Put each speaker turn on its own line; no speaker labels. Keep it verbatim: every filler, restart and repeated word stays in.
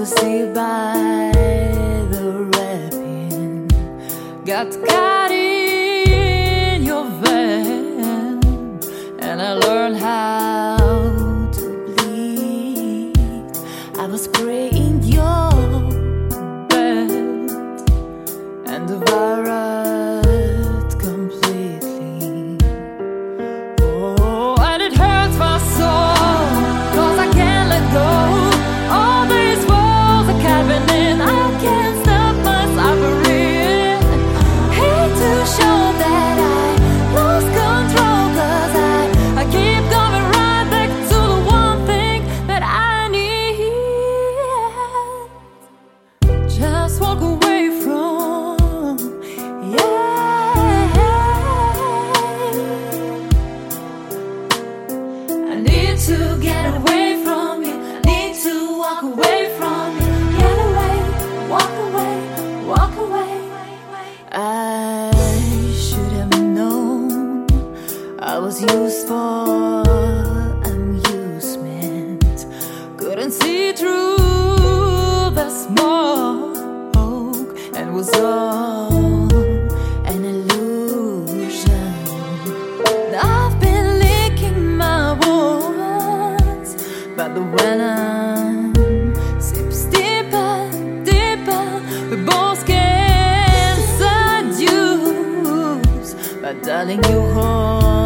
deceived by the rapping, got caught in your van, and I learned how to bleed. I was praying your bed and devoured completely. Oh, and it hurts my soul, 'cause I can't let go. All these walls are caving in, I can't stop my suffering. Hate to show that I lost control, 'cause I, I keep going right back to the one thing that I need. Just walk away from, yeah. I need to get away from you, I need to walk away from you. Get away, walk away, walk away. I should have known I was used for amusement. Couldn't see through the smoke, and was all an illusion. I've been licking my wounds, but the venom seeps deeper, deeper. We both can seduce, but darling, you hold